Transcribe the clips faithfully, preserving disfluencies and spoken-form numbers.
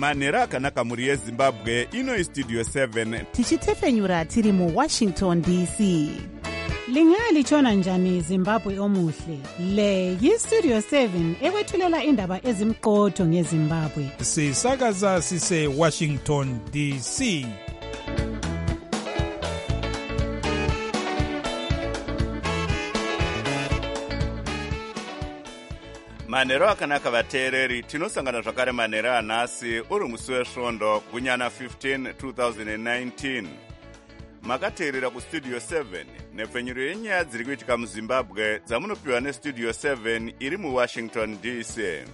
manhero akanaka mhuri yezimbabwe. Ino istudio seven tichitefenyura tiri muwashington D C. Lingalitshona njani Zimbabwe omuhle? Le yistudio seven ekwethulela indaba ezimqotho ngeZimbabwe. Sisakaza sise Washington D C. manhero akanaka vateereri, tinosangana zvakare manhero anhasi uri musi wesvondo gunyana fifteen twenty nineteen. Makateerera kustudio seven nepfenyuro yenyaya dziri kuitika muzimbabwe dzamunopiwa nestudio seven iri muwashington D C.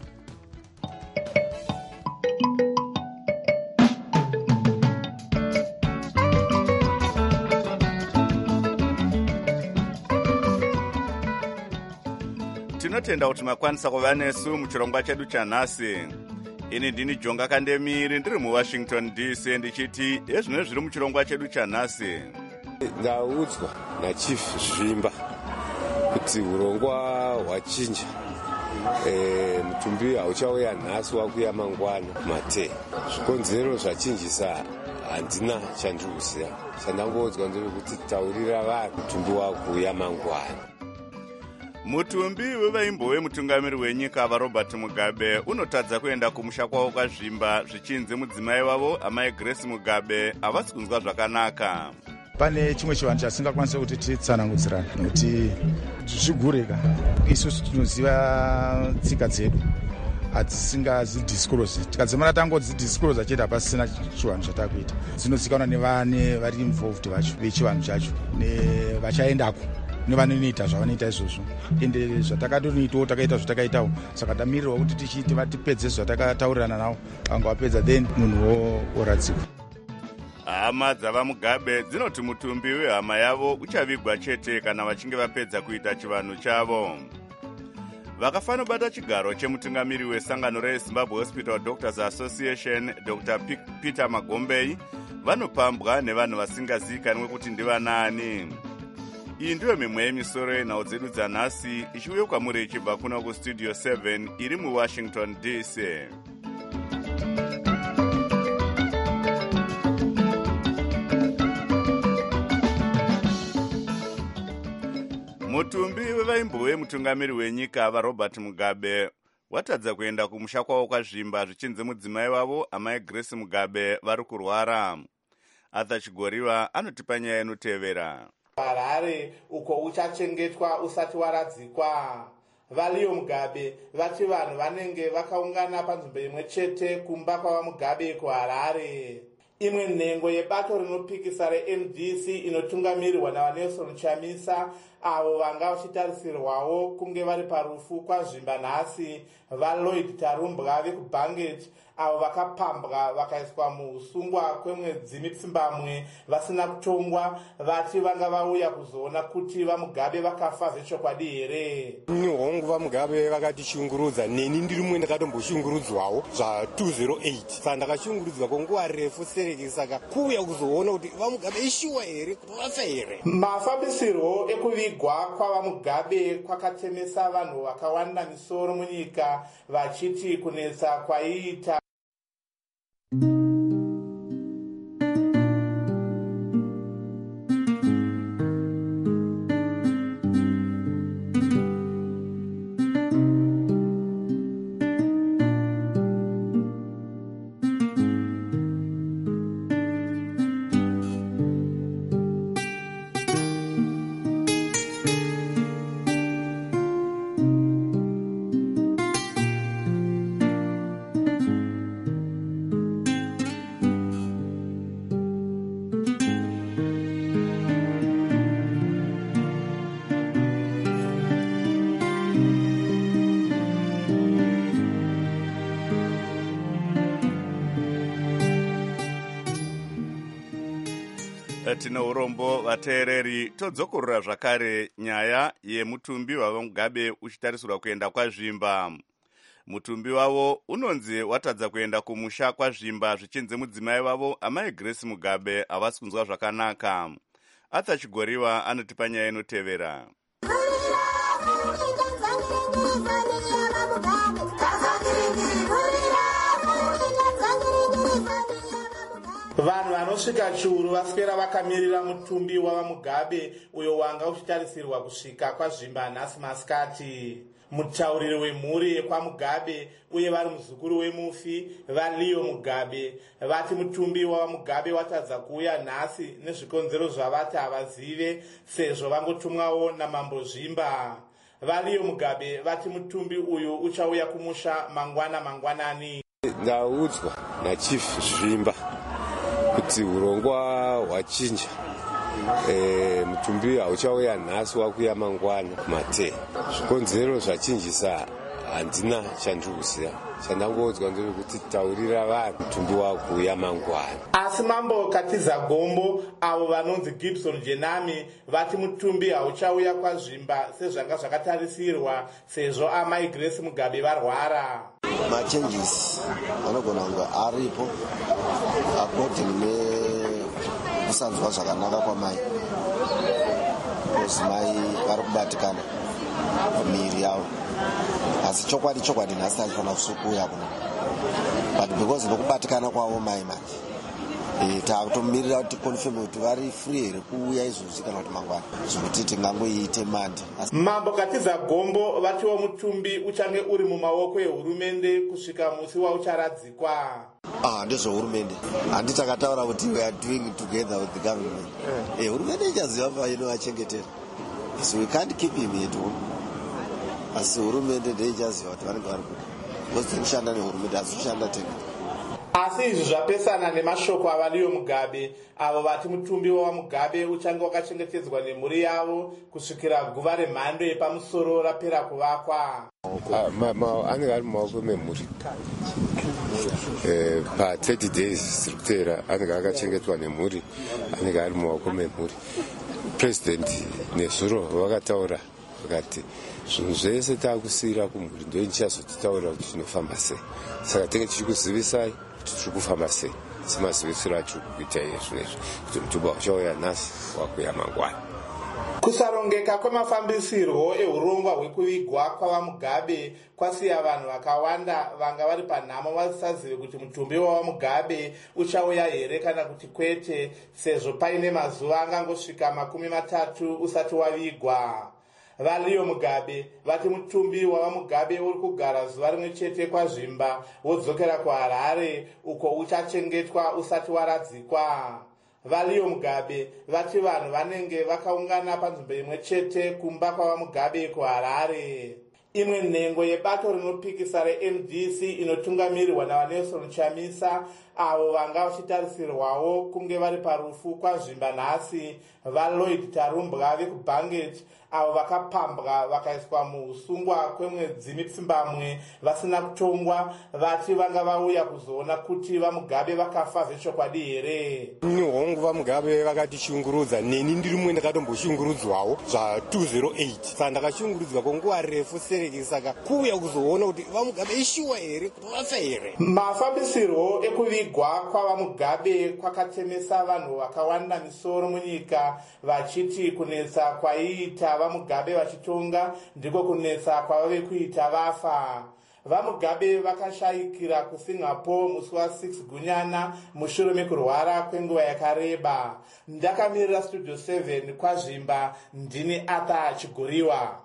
Tinotenda kuti makwanisa kuva nesu muchirongwa chedu chanhasi. Ini ndini Jonga Kandemiri ndiri muWashington D C ndichiti ezvino zviri muchirongwa chedu chanhasi. Ndaudzwa naChief Zvimba kuti urongwa hwachinja. Eh mutumbi hauchauya nhasi wakuya mangwana mate. Zvikonzero zvachinjisa handina chandikuziva. Chandangodzwa ndezvekuti taurira vanhu mutumbi wakuya mangwana. Mutumbi wevaimbo wemutungamiri wenyika vaRobert Mugabe unotadza kuenda kumusha kwawo kwazvimba zvichinzi mudzimai wavo amai Grace Mugabe havasi kunzwa zvakanaka. Pane chimwe chivanhu chasingakwanisi kuti titsanangudzirana nokuti zvigureka. Isusu tinoziva tsika dzedu hadzisingazidisclose. Tikadzimana tangodzidisclose chete hapasina chivanhu chatakuita. Dzinozikanwa nevane vari involved vacho vechivanhu chacho nevachaendako nevanoita zvavanoita izvozvo. Ende zvatakatonoitawo takaita zvatakaitawo, saka tamirirwa kuti tichiti vatipedze zvatakataurirana navo, vangavapedza then munhuwo oradzikwa. Hama dzavaMugabe dzinoti mutumbi wehama yavo uchavigwa chete kana vachinge vapedza kuita chivanhu chavo. Vakafana bata chigaro chemutungamiri wesangano reZimbabwe Hospital Doctors Association Doctor Peter Magombei vanopambwa nevanhu vasingazivikanwe kuti ndivanani. Iyi ndiyo mimwe yemisoro yenhau dzedu dzanhasi ichiuya kwamuri ichibva kuno kustudio seven iri muWashington D C. Mutumbi wevaimbo wemutungamiri wenyika vaRobert Mugabe watadza kuenda kumusha kwawo kwazvimba zvichinzi mudzimai wavo amai Grace Mugabe vari kurwara. Arthur Chigoriwa anotipa nyaya inotevera. Harare uko uchachengetwa usati waradzikwa. Valiyo Mugabe vati vanhu vanenge vakaungana panzvimbo imwe chete kumba kwavaMugabe kuHarare. Imwe nhengo yebato rinopikisa reM D C inotungamirirwa naVanelson Chamisa avo vanga vachitarisirwawo kunge vari parufu kwazvimba nhasi vaLloyd Tarumbwa vekuBanget avo vakapambwa vakaiswa muusungwa kwemwedzi mipfumbamwe vasina kutongwa vati vanga vauya kuzoona kuti vaMugabe vakafa zvechokwadi here. Hongu vaMugabe vakatishungurudza, neni ndiri mumwe ndakatomboshungurudzwawo zva two thousand eight. Saka ndakashungurudzwa kwenguva refu sereki, saka kuuya kuzoona kuti vaMugabe ishuwa here kuti vafa here. Mafambisirwo ekuvigwa kwavaMugabe kwakatemesa vanhu vakawanda misoro munyika vachiti kunetsa kwaiita. Tino urombo vateereri, todzokorora zvakare nyaya yemutumbi wavaMugabe uchitarisirwa kuenda kwazvimba. Mutumbi wavo unonzi watadza kuenda kumusha kwazvimba zvichinzi mudzimai wavo amai Grace Mugabe havasi kunzwa zvakanaka. Arthur Chigoriwa anotipa nyaya inotevera. kusvika chiuru vaswera vakamirira mutumbi wavamugabe uyo wanga uchitarisirwa kusvika kwazvimba nhasi masikati. Mutauriri wemhuri yekwamugabe uye vari muzukuru wemufi vaLeo Mugabe vati mutumbi wavamugabe watadza kuuya nhasi nezvikonzero zvavati havazive sezvo vangotumwawo namambo Zvimba. vaLeo Mugabe vati mutumbi uyu uchauya kumusha mangwana mangwanani. Ndaudzwa nachief Zvimba kuti urongwa hwachinja, e, mutumbi hauchauya nhasi wakuya mangwana kumate. Zvikonzero zvachinjisa handina chandikuziva, chandangoudzwa ndezvekuti taurira vanhu mutumbi wakuya mangwana. Asi mambo Katiza Gombo avo vanonzi Gibson Jenami vati mutumbi hauchauya kwazvimba sezvanga zvakatarisirwa sezvo amai Grace Mugabe varwara. Machanges anogona kunge aripo according nekusanzwa zvakanaka kwamai, because mai vari kubatikana miri yavo, asi chokwadi chokwadi nhasi achifanira kusukuya kuno, but because nokubatikana kwavo mai manje takutomirira kuti confirm kuti vari free here kuuya izvozvi kana kuti mangwana zvokuti tingangoiite mandi. Mambo Katiza Gombo vatiwo mutumbi uchange uri mumaoko ehurumende kusvika musi waucharadzikwa. Ah, ndezvehurumende handi takataura kuti we are doing together with the government. Eh, yeah. Hurumende ichaziva painoachengetera, so we can't keep him here too. Asi hurumende ndeichaziva kuti vanenge vari kuti because tikushanda nehurumende asi kushanda tena. Asi izvi zvapesana nemashoko avaLeo Mugabe avo vati mutumbi wavamugabe uchange wakachengetedzwa nemhuri yavo kusvikira guva remhando yepamusoro rapera kuvakwa. Anenge ari mumaoko memhuri pa-thirty days ziri kutera, anenge akachengetwa nemhuri, anenge ari mumaoko memhuri. President nezuro vakataura vakati zvinhu zvese taakusiyira kumhuri ndo ndichazotitaurira kuti zvinofamba sei, saka tenge tichikuzivisai kuti tiri kufamba sei semazivisiro atiri kuita iye zvinezvi kuti mutumbi uchauya nhasi wakuya mangwana. Kusarongeka kwemafambisirwo ehurongwa hwekuvigwa kwavamugabe kwasiya vanhu vakawanda vanga vari panhamo vasazive kuti mutumbi wavamugabe uchauya here kana kuti kwete, sezvo paine mazuva angangosvika makumi matatu usati wavigwa. vaLeo Mugabe vati mutumbi wavamugabe uri kugara zuva rimwe chete kwazvimba wodzokera kuHarare uko uchachengetwa usati waradzikwa. vaLeo Mugabe vati vanhu vanenge vakaungana panzvimbo imwe chete kumba kwavamugabe kuHarare. Imwe nhengo yebato rinopikisa reM D C inotungamirirwa naVaNelson Chamisa avo vanga vachitarisirwawo kunge vari parufu kwazvimba nhasi vaLloyd Tarumbwa vekuBanget avo vakapambwa vakaiswa muusungwa kwemwedzi mipfumbamwe vasina kutongwa vati vanga vauya kuzoona kuti vamugabe vakafa zvechokwadi here. Ni hongu vamugabe vakatishungurudza, neni ndiri mumwe ndakatomboshungurudzwawo zva-two thousand eight. Saka ndakashungurudzwa kwenguva refu sereki, saka kuuya kuzoona kuti vamugabe ishuwa here kuti vafa here. Mafambisirwo ekuvigwa kwavamugabe kwakatemesa vanhu vakawanda misoro munyika vachiti kunetsa kwaiita vamugabe vachitonga ndiko kunetsa kwavave kuita vafa. Vamugabe vakashayikira kuSingapore musi wa-six Gunyana mushure mekurwara kwenguva yakareba. Ndakamirira Studio seven kwazvimba, ndini Arthur Chigoriwa.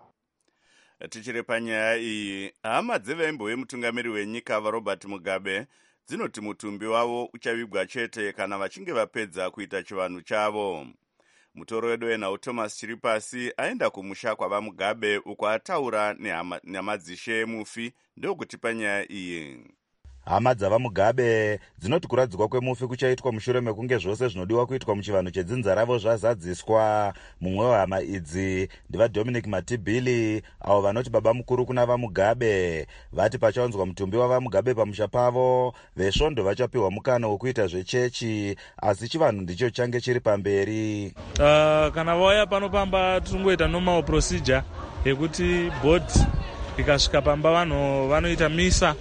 Tichiri panyaya iyi, hama dzevembo yemutungamiri wenyika vaRobert Mugabe dzinoti mutumbi wavo uchavigwa chete kana vachinge vapedza kuita chivanhu chavo. Mutoro wedu wenhau Thomas Chiripasi aenda kumusha kwavamugabe uko ataura nemadzishe mufi ndokuti panyaya iyi. Hama dzavamugabe dzinoti kuradzikwa kwemufi kuchaitwa mushure mekunge zvose zvinodiwa kuitwa muchivanhu chedzinza ravo zvazadziswa. Mumwe wehama idzi ndivaDominic Matibili avo vanoti baba mukuru kuna vamugabe. Vati pachaunzwa mutumbi wavamugabe pamusha pavo, vesvondo vachapiwa mukana wekuita zvechechi, asi chivanhu ndicho change chiri pamberi. Uh, kana vauya panopamba tiringoita normal procedure yekuti board ikasvika pamba vanhu vanoita misa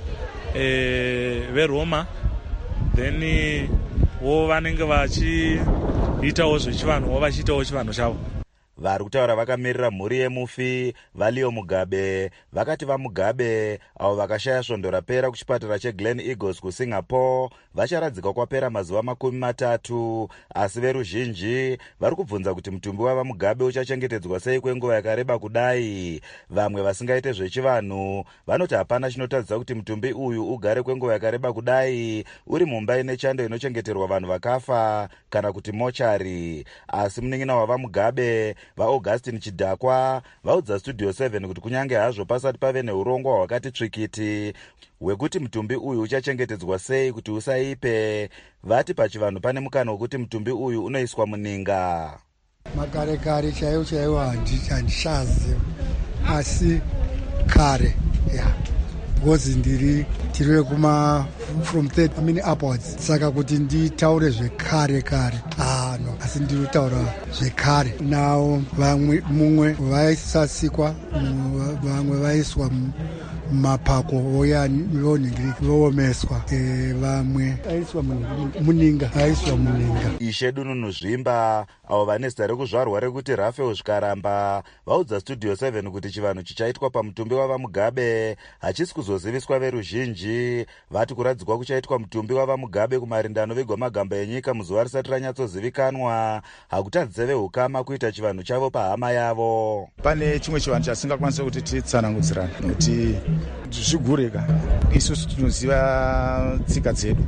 E, veRoma, then wo vanenge vachiitawo zvechivanhu wo vachiitawo chivanhu chavo. vari kutaura vakamirira mhuri yemufi Valio Mugabe vakati vaMugabe avo vakashaya svondo rapera kuchipatara cheGlen Eagles kuSingapore vacharadzika kwapera mazuva makumi matatu, asi veruzhinji vari kubvunza kuti mutumbi wavaMugabe uchachengetedzwa sei kwenguva yakareba kudai. Vamwe vasingaite zvechivanhu vanoti hapana chinotadzisa kuti mutumbi uyu ugare kwenguva yakareba kudai uri mumba ine chando inochengeterwa vanhu vakafa kana kuti mochari. Asi munin'ina wavaMugabe vaAugustin Chidhakwa vaudza Studio seven kuti kunyange hazvo pasati pave neurongwa hwakati tsvikiti hwekuti mutumbi uyu uchachengetedzwa sei kuti usaipe, vati pachivanhu pane mukana wekuti mutumbi uyu unoiswa muninga. Makare kare chaiwo chaiwo handishaziva, asi kare ya because ndiri tiri kuma from third I mean upwards, saka kuti nditaure zvekare kare ah no, asi ndiri kutaura zvekare. Now vamwe mumwe vaisasikwa, vamwe vaiswa mapako oya voningiriki voomeswa, vamwe aiswa muninga aiswa muninga. Ishe Dununu Zvimba avo vane zita rekuzvarwa rekuti Rafael Zvikaramba vaudza Studio seven kuti chivanhu chichaitwa pamutumbi wavaMugabe hachisi kuzoziviswa veruzhinji. Vati kuradzikwa kuchaitwa mutumbi wavaMugabe kumarindano vegwamagamba enyika muzuva risati ranyatsozivikanwa hakutadzise vehukama kuita chivanhu chavo pahama yavo. Pane chimwe chivanhu chasingakwanisa kuti titsanangudzirana nokuti zvigureka isusu tinoziva tsika dzedu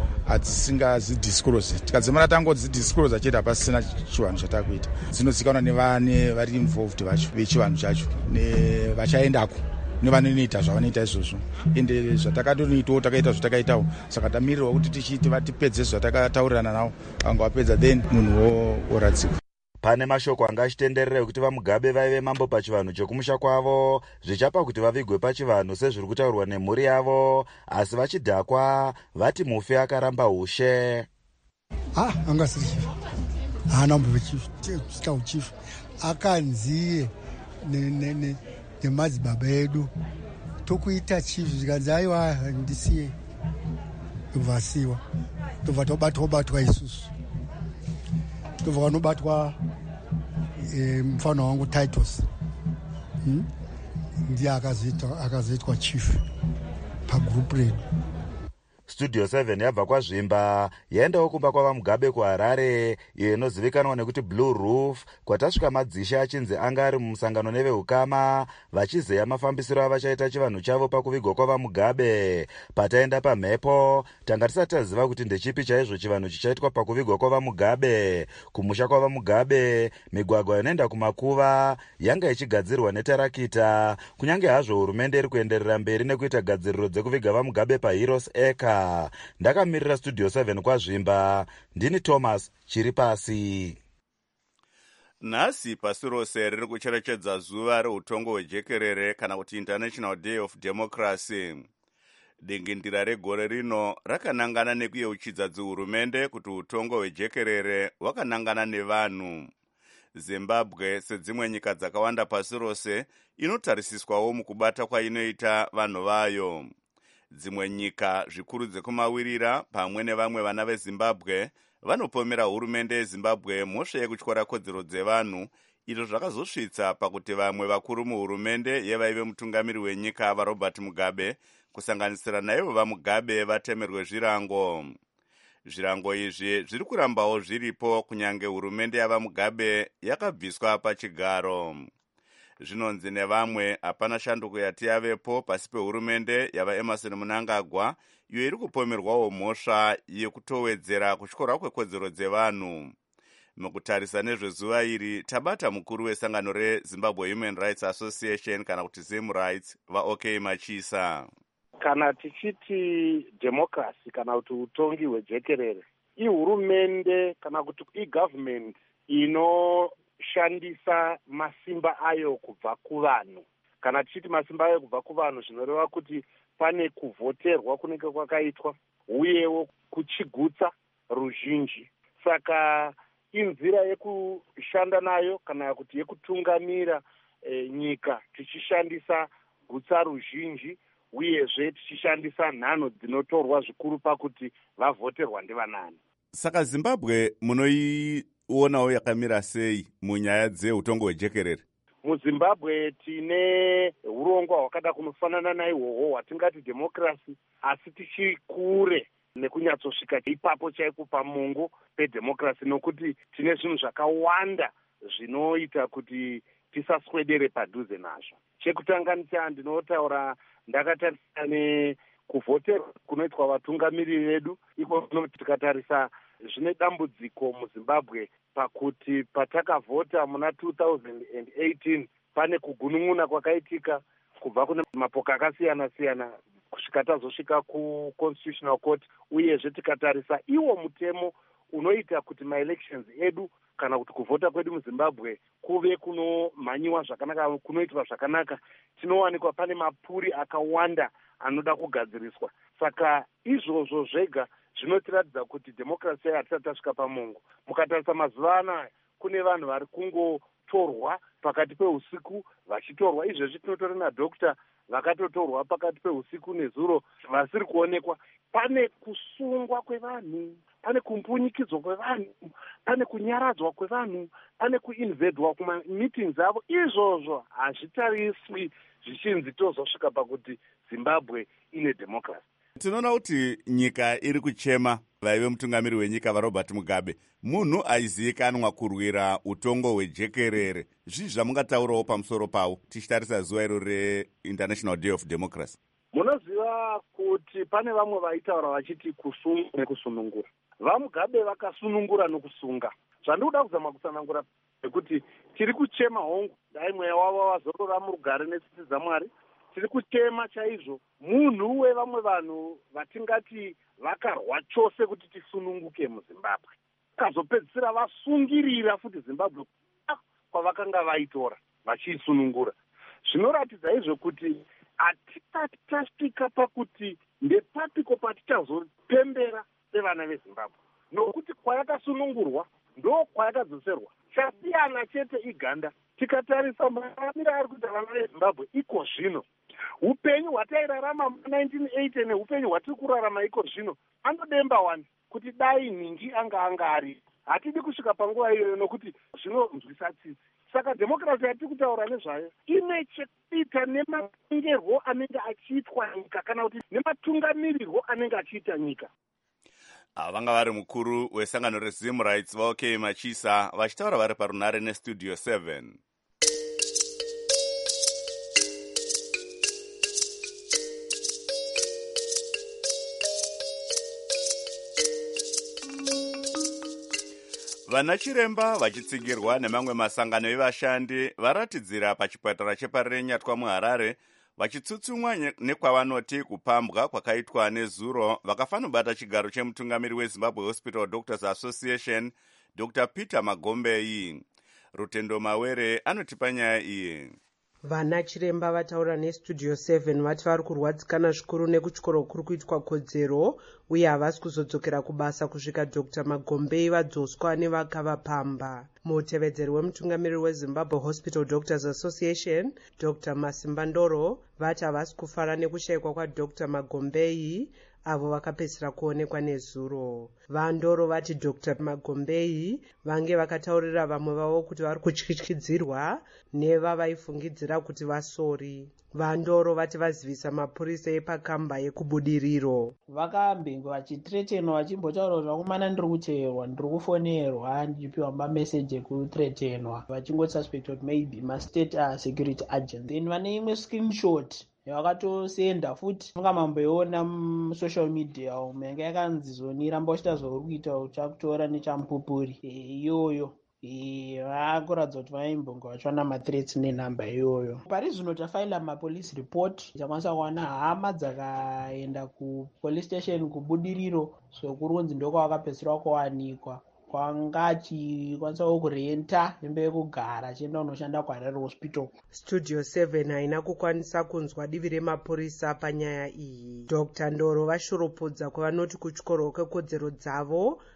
hadzisingazidisclose. Tikadzimana tangodzidisclose chete hapasina chivanhu chatakuita. Dzinozikanwa nevane vari involved vacho vechivanhu chacho nevachaendako nevanoita zvavanoita izvozvo, ende zvatakatoitawo takaita zvatakaitawo, saka tamirirwa kuti tichiti vatipedze zvatakataurirana navo, vanga vapedza then munhu oradzikwa. Pane mashoko anga achitenderera ekuti vaMugabe vaive mambo pachivanhu chokumusha kwavo zvichapa kuti vavigwe pachivanhu sezviri kutaurwa nemhuri yavo, asi vaChidhakwa vati mufi akaramba ushe. Ah, anga siri chifu haana mbovechita uchifu akanziye nemadzibaba edu tokuita chifu zvikanzi aiwa ndisiye tobvasiwa tobva tobatwa batwa isusu tobva vanobatwa mufana wangu Titus hmm? ndiye akazoitwa chief pagroup redu. Studio seven yabva kwaZvimba yaendawo kumba kwavaMugabe kuHarare, iyo inozivikanwa nekuti Blue Roof, kwatasvika madzishe achinzi anga ari mumusangano nevehukama vachizeya mafambisiro avachaita chivanhu chavo pakuvigwa kwavaMugabe. Pataenda pamhepo tanga tisati taziva kuti ndechipi chaizvo chivanhu chichaitwa pakuvigwa kwavaMugabe. Kumusha kwavaMugabe migwagwa inoenda kumakuva yanga ichigadzirwa netarakita, kunyange hazvo hurumende iri kuenderera mberi nekuita gadziriro dzekuviga vaMugabe paHeroes Acre. Ndakamirira Studio seven kwaZvimba, ndini Thomas Chiripasi. Nhasi pasi rose riri kucherechedza zuva reutongo hwejekerere kana kuti International Day of Democracy. Dingindira regore rino rakanangana nekuyeuchidza dzihurumende kuti utongo hwejekerere hwakanangana nevanhu. Zimbabwe sedzimwe nyika dzakawanda pasi rose inotarisiswawo mukubata kwainoita vanhu vayo. Dzimwe nyika zvikuru dzekumawirira pamwe nevamwe vana veZimbabwe vanopomera hurumende yeZimbabwe mhosva yekutyora kodzero dzevanhu, izvo zvakazosvitsa pakuti vamwe vakuru muhurumende yevaive mutungamiri wenyika vaRobert Mugabe kusanganisira naivo vaMugabe vatemerwe zvirango. Zvirango izvi zviri kurambawo zviripo kunyange hurumende yavaMugabe yakabviswa pachigaro. Zvinonzi nevamwe hapana shanduko yati yavepo pasi pehurumende yavaEmerson Mnangagwa, iyo iri kupomerwawo mhosva yekutowedzera kutyora kwekodzero dzevanhu. Mukutarisa nezvezuva iri tabata mukuru wesangano reZimbabwe Human Rights Association kana kuti ZimRights vaOK Machisa. Kana tichiti democracy kana kuti utongi hwejekerere, ihurumende kana kuti igovernment inoshandisa masimba ayo kubva kuvanhu. Kana tichiti masimba ayo kubva kuvanhu zvinoreva kuti pane kuvhoterwa kunenge kwakaitwa uyewo kuchigutsa ruzhinji. Saka inzira yekushanda nayo kana kuti yekutungamira e, nyika tichishandisa gutsa ruzhinji uyezve tichishandisa nhano dzinotorwa zvikuru pakuti vavhoterwa ndivanani. Saka Zimbabwe munoionawo yakamira sei munyaya dzeutongo hwejekerere? MuZimbabwe tine urongwa hwakada kunofanana naihwohwo hwatingati democracy, asi tichiri kure nekunyatsosvika ipapo chaiko pamungu pedemocracy, nokuti tine zvinhu zvakawanda zvinoita kuti tisaswedere padhuze nazvo. Chekutanga ndinotaura ndakatarisa nekuvhoterwa kunoitwa vatungamiriri vedu. Iko kunoti tikatarisa zvine dambudziko muZimbabwe pakuti patakavhota muna two thousand eighteen pane kugunun'una kwakaitika kubva kune mapoka akasiyana-siyana kusvika tazosvika kuconstitutional court, uyezve tikatarisa iwo mutemo unoita kuti maelections edu kana kuti kuvhota kwedu muZimbabwe kuve kunomhanyiwa zvakanaka, kunoitwa zvakanaka, tinowanikwa pane mapuri akawanda anoda kugadziriswa. Saka izvozvo zvega zvinotiratidza kuti demokrasi hatisati tasvika pamungu. Mukatarisa mazuva anaya kune vanhu vari kungotorwa pakati peusiku vachitorwa. Izvezvi tinotori nadhokta vakatotorwa pakati peusiku nezuro vasiri kuonekwa. Pane kusungwa kwevanhu, pane kumbunyikidzwa kwevanhu, pane kunyaradzwa kwevanhu, pane kuinvedwa kumameetings avo. Izvozvo hazvitariswi zvichinzi tozosvika pakuti Zimbabwe ine demokrasi. Tinoona kuti nyika iri kuchema. Vaive mutungamiri wenyika vaRobert Mugabe munhu aizivikanwa kurwira utongo hwejekerere. Zvii zvamungataurawo pamusoro pawo tichitarisa zuva iro reInternational Day of Democracy? Munoziva kuti pane vamwe vaitaura vachiti kusunga nekusunungura. VaMugabe vakasunungura nokusunga. Zvandikuda kuzama kusanangura kuti tiri kuchema hongu, dai mweya wavo wazorora murugare netsitsi dzaMwari. Tiri kuchema chaizvo munhu wevamwe vanhu vatingati vakarwa chose kuti tisununguke muZimbabwe. Kazopedzisira vasungirira futi Zimbabwe kwavakanga vaitora vachiisunungura. Zvinoratidza izvo kuti hatisati tasvika pakuti ndepapiko patichazopembera sevana veZimbabwe, nokuti kwayakasunungurwa ndo kwayakadzoserwa. Chasiyana chete iganda. Tikatarisa mararamiro ari kuita vana veZimbabwe iko zvino, upenyu hwatairarama mu-nineteen eighty neupenyu hwatiri kurarama iko zvino anodemba wani kuti dai nhingi anga anga ari. Hatidi kusvika panguva iyoyo nokuti zvinonzwisa tsitsi. Saka demokrasi yatiri kutaura nezvayo ine chekuita nematongerwo anenge achiitwa nyika kana kuti nematungamirirwo anenge achiita nyika. Vanga vari mukuru wesangano reZim Rights vaOK Machisa vachitaura vari parunare neStudio seven. Vana chiremba vachitsigirwa nemamwe masangano evashandi varatidzira pachipatara cheparenyatwa muHarare vachitsutsumwa nekwavanoti kupambwa kwakaitwa nezuro vakafanobata chigaro chemutungamiri weZimbabwe Hospital Doctors Association Doctor Peter Magombeyi. Rutendo Mawere anotipa nyaya iyi. Vana chiremba vataura neStudio seven vati vari kurwadzikana zvikuru nekutyoro kuri kuitwa kodzero uye havasi kuzodzokera kubasa kusvika Doctor Magombeyi vadzoswa nevakavapamba. Mutevedzeri wemutungamiri weZimbabwe Hospital Doctors Association Doctor Masimba Ndoro vati havasi kufara nekushayikwa kwaDoctor Magombeyi avo vakapedzisira kuonekwa nezuro. VaNdoro vati Doctor Magombeyi vange vakataurira vamwe vavo kuti vari kutyityidzirwa nevavaifungidzira kuti vasori. VaNdoro vati vazivisa mapurisa epakamba yekubudiriro. Vakambengo vachitretenwa vachimbotaura kuti vakomana ndiri kuteerwa, ndiri kufonerwa, ndichipiwa mameseji ekutretenwa, vachingosuspecta kuti maybe mastate uh, security agent. Then vane imwe screenshot yakatosenda futi mungamamboiona musocial media umu yanga yakanzi zoni ramba uchita zvauri kuita uchakutora nechamupupuri iyoyo. Vakuratidza kuti vaimbonga vachiwana mathreats nenhamba iyoyo. Pari zvino tafaila mapolice report, takwanisa kuwana hama dzakaenda kupolice station kubudiriro sokurunzi ndokwavakapedzisira kuwanikwa kwanga achikwanisa kurenta hembe yekugara achienda kunoshanda kuHarare Hospital. Studio seven haina kukwanisa kunzwa divi remapurisa panyaya iyi. Doctor Ndoro vashuropodza kwavanoti kutyoro kwekodzero dzavo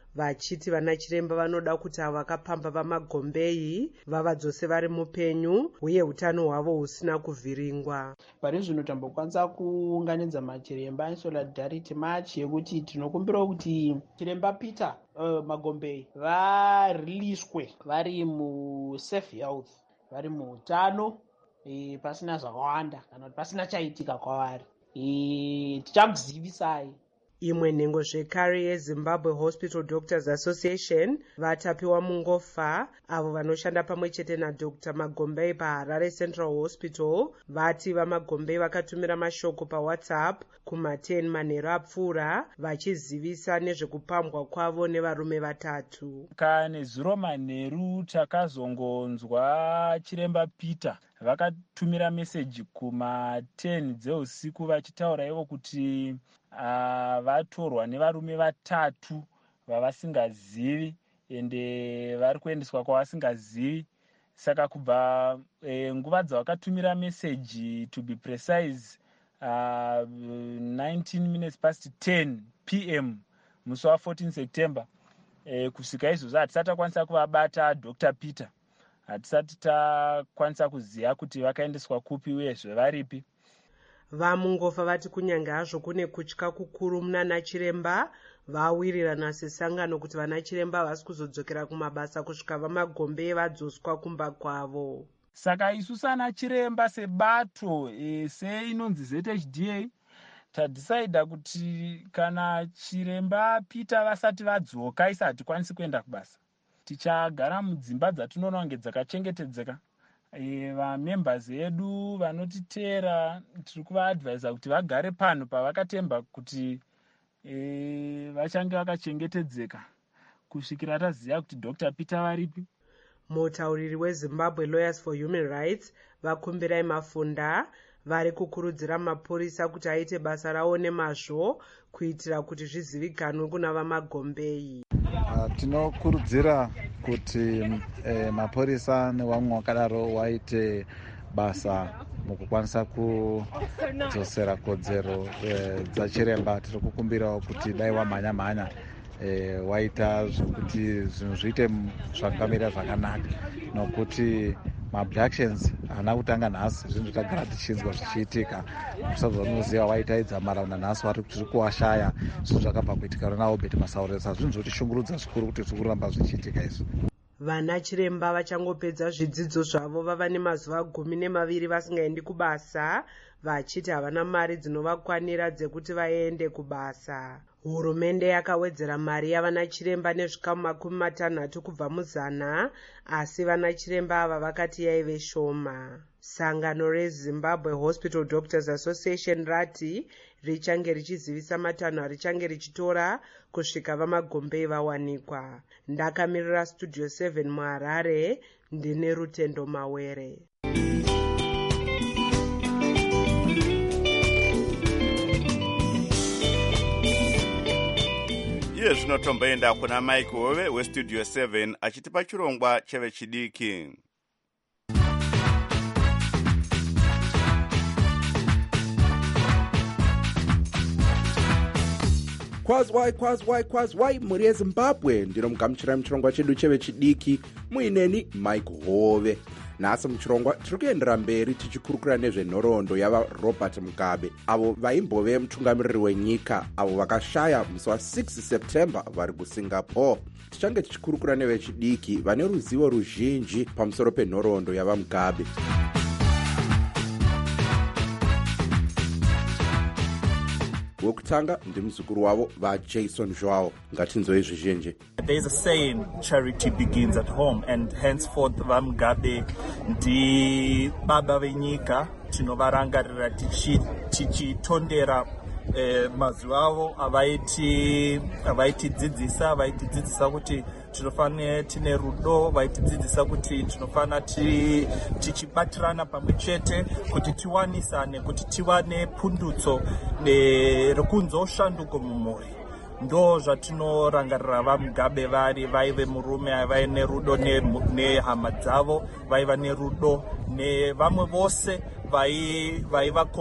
vachiti vana chiremba vanoda kuti avo vakapamba vamagombei vavadzose vari mupenyu uye utano hwavo husina kuvhiringwa. Pari zvino tambokwanisa kuunganidza machiremba solidarity march yekuti tinokumbirawo kuti chiremba Peter uh, Magombei variliswe vari musafe health, vari muutano e, pasina zvakawanda kana kuti pasina chaitika kwavari. e, tichakuzivisai. Imwe nhengo zvekare yeZimbabwe Hospital Doctors Association vatapiwa mungofa avo vanoshanda pamwe chete naDr Magombei paHarare Central Hospital vati vaMagombei vakatumira mashoko paWhatsApp kuma ten manheru apfuura vachizivisa nezvekupambwa kwavo nevarume vatatu. Kane zuro manheru takazongonzwa chiremba Peter vakatumira meseji kuma ten dzeusiku vachitaura ivo kuti Uh, vatorwa nevarume vatatu vavasingazivi ende vari kuendeswa kwavasingazivi. Saka kubva e, nguva dzavakatumira meseji to be precise uh, nineteen minutes past ten p m musi wa fourteen September e, kusvika izvozvo hatisati takwanisa kuvabata Dr Peter, hatisati takwanisa kuziva kuti vakaendeswa kupi uyezve varipi. Vamungofa vati kunyange hazvo kune kutya kukuru munana chiremba vawirirana sesangano kuti vana chiremba havasi kuzodzokera kumabasa kusvika vaMagombei vadzoswa kumba kwavo. Saka isu sana chiremba sebato e, seinonzi Z H D A tadhisaidha kuti kana chiremba Peter vasati vadzoka isa hatikwanisi kuenda kubasa. Tichagara mudzimba dzatinoona kunge dzakachengetedzeka. E, vamembers edu vanotiteera tiri kuvaadvisa kuti vagare pano pavakatemba kuti e, vachange vakachengetedzeka kusvikira taziva kuti Dr Peter varipi. Mutauriri weZimbabwe Lawyers for Human Rights vakumbirai Mafunda vari kukurudzira mapurisa kuti aite basa rawo nemazvo kuitira kuti zvizivikanwe kuna vaMagombei. Uh, tinokurudzira kuti eh, mapurisa nevamwe wakadaro waite basa mukukwanisa kudzosera kodzero eh, dzachiremba. Tiri kukumbirawo kuti dai wamhanya mhanya eh, waita zvokuti zvinhu zviite zvakamira zvakanaka, nokuti maabductions haana kutanga nhasi, zvinhu zvitagara tichinzwa zvichiitika. Musazvanoziva waitaidza maraunda nhasi wari tiri kuwashaya zvinhu zvakabva kuitika rona Obert Masauresa. Zvinhu zvotishungurudza zvikuru kuti zviri kuramba zvichiitika izvi. Vana chiremba vachangopedza zvidzidzo zvavo vava nemazuva gumi nemaviri vasingaendi kubasa vachiti havana mari dzinovakwanira dzekuti vaende kubasa. Hurumende yakawedzera mari yavana chiremba nezvikamu makumi matanhatu kubva muzana, asi vana chiremba ava vakati yaive shoma. Sangano reZimbabwe Hospital Doctors Association rati richange richizivisa matanho arichange richitora kusvika vaMagombei vawanikwa. Ndakamirira Studio seven muHarare, ndine Rutendo Mawere. iye zvino tomboenda kuna Mike Hove weStudio seven achitipa chirongwa chevechidiki. Kwazwai kwazwai kwazwai mhuri yeZimbabwe, ndinomugamuchirai muchirongwa chedu chevechidiki muineni Mike Hove. Nhasi muchirongwa tiri kuendera mberi tichikurukura nezvenhoroondo yavaRobert Mugabe, avo vaimbove mutungamiriri wenyika, avo vakashaya musi wa six September vari kuSingapore. Tichange tichikurukura nevechidiki vane ruzivo ruzhinji pamusoro penhoroondo yavaMugabe. Wokutanga ndimuzukuru wavo vaJason Joao. Ngatinzwe zvizhinji. There is a saying, charity begins at home, and henceforth vaMugabe ndi baba venyika tinovarangarira tichitondera eh, mazuva avo avaiti avaitidzidzisa avaitidzidzisa kuti tinofanira tine rudo, vaitidzidzisa kuti tinofanira tichibatirana pamwe chete kuti tiwanisane, kuti tiwane pundutso rekunzwa ushanduko mumhuri. Ndo zvatinorangarira vaMugabe vari vaive murume vaine rudo nehama dzavo, vaiva nerudo nevamwe vose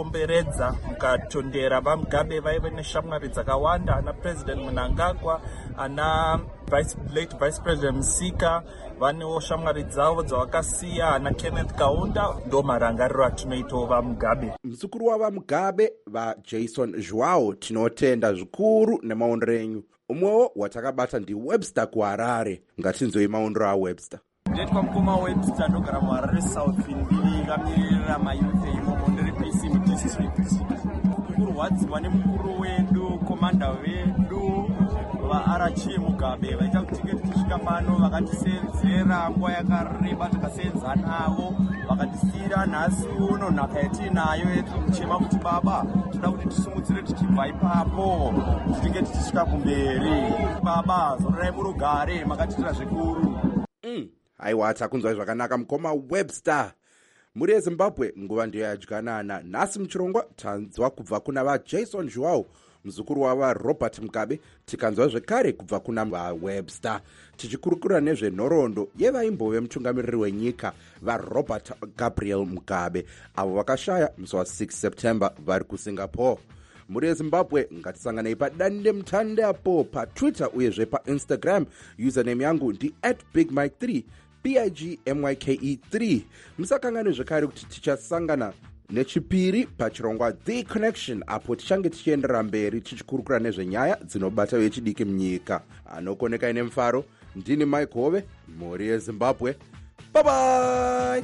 vaivakomberedza mukatondera. vaMugabe vaive neshamwari dzakawanda, ana President Mnangagwa, ana vice, late vice president Musika, vanewo shamwari dzavo dzavakasiya, ana Kenneth Kaunda. Ndo marangariro atinoitawo vaMugabe. muzukuru wavaMugabe vaJason Joao tinotenda zvikuru nemaondero enyu. Umwewo watakabata ndiWebster kuHarare. Ngatinzoi maondero aWebster. Ndetwa mukoma Webster ndogara muHarare South ndiri kamirira mayuth imomo ndiri P C mu district. Kurwadziwa nemukuru wedu, komanda wedu vaR G Mugabe vaita kuti tichisvika pano vakatisenzera nguva yakareba takasenza navo vakatisira nhasi uno nhaka yatinayo yetirimuchema kuti baba toda kuti tisumudzire tichibva ipapo tinge tichisvika kumberi. Baba zororai murugare, makatitira zvikuru. Mm. Aiwa takunzwa zvakanaka mukoma Webster. Muri yeZimbabwe nguva ndiyo yadyanana. Nhasi muchirongwa tanzwa kubva kuna vaJason Joao muzukuru wavaRobert Mugabe, tikanzwa zvekare kubva kuna vaWebster tichikurukura nezvenhoroondo yevaimbove mutungamiriri wenyika vaRobert Gabriel Mugabe avo vakashaya musi wa-six September vari kuSingapore. Muri yeZimbabwe ngatisanganei padande mutande apo paTwitter uyezve paInstagram. Username yangu ndi at big mike three B I G M Y K E three. Musakanganwe zvekare kuti tichasangana nechipiri pachirongwa The Connection apo tichange tichiendera mberi tichikurukura nezvenyaya dzinobata vechidiki munyika. Anokoneka ine mufaro ndini Mike Hove, muri yeZimbabwe. Bye bye.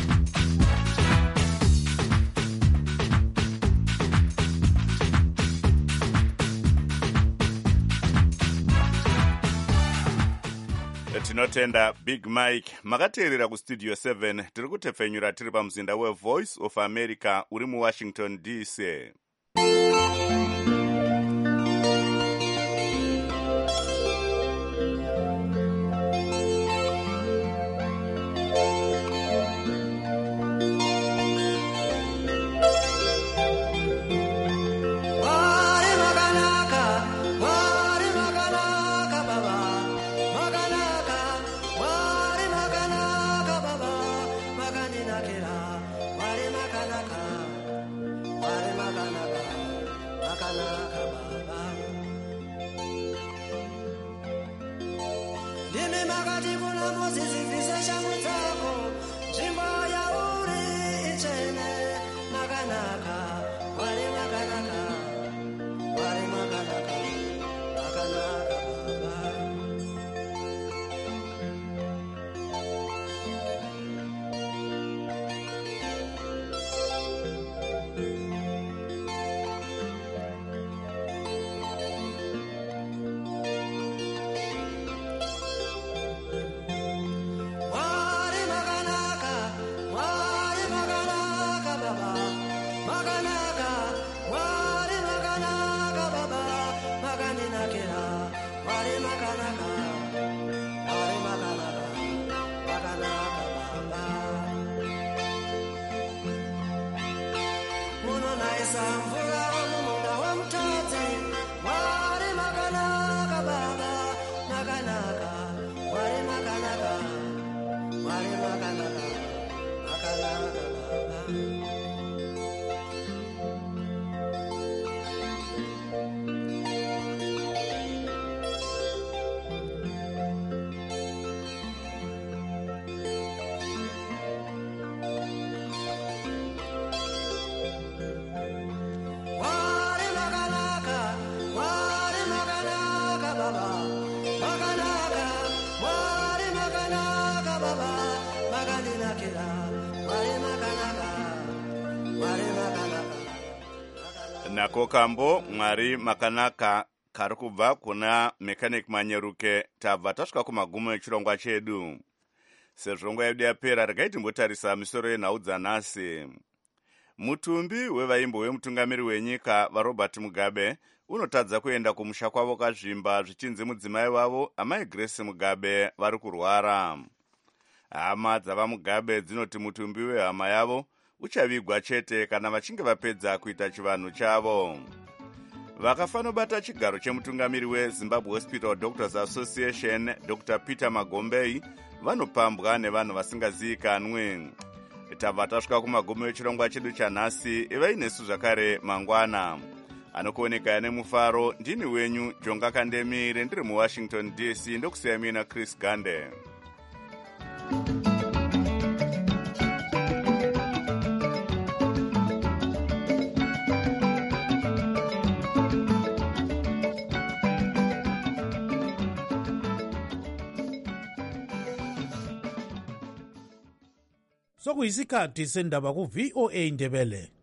Tinotenda Big Mike. Makateerera kustudio seven tiri kutepfenyura tiri pamuzinda weVoice of America uri muWashington D C. Nako kambo Mwari makanaka kari kubva kuna Mechanic Manyeruke. Tabva tasvika kumagumo echirongwa chedu. Sezvo nguva yedu yapera regai timbotarisa misoro yenhau dzanhasi. Mutumbi wevaimbo wemutungamiri wenyika vaRobert Mugabe unotadza kuenda kumusha kwavo kazvimba zvichinzi mudzimai wavo amai Grace Mugabe vari kurwara. Hama dzavaMugabe dzinoti mutumbi wehama yavo uchavigwa chete kana vachinge vapedza kuita chivanhu chavo. Vakafanobata chigaro chemutungamiri weZimbabwe Hospital Doctors Association Doctor Peter Magombei vanopambwa nevanhu vasingazivikanwi. Tabva tasvika kumagumo echirongwa chedu chanhasi, ivai nesu zvakare mangwana. anokuoneka nemufaro. Ndini wenyu Jonga Kandemire, ndiri muwashington D C. Ndokusiya mina Chris Gande. sokuyisikhathi sendaba ku V O A Ndebele.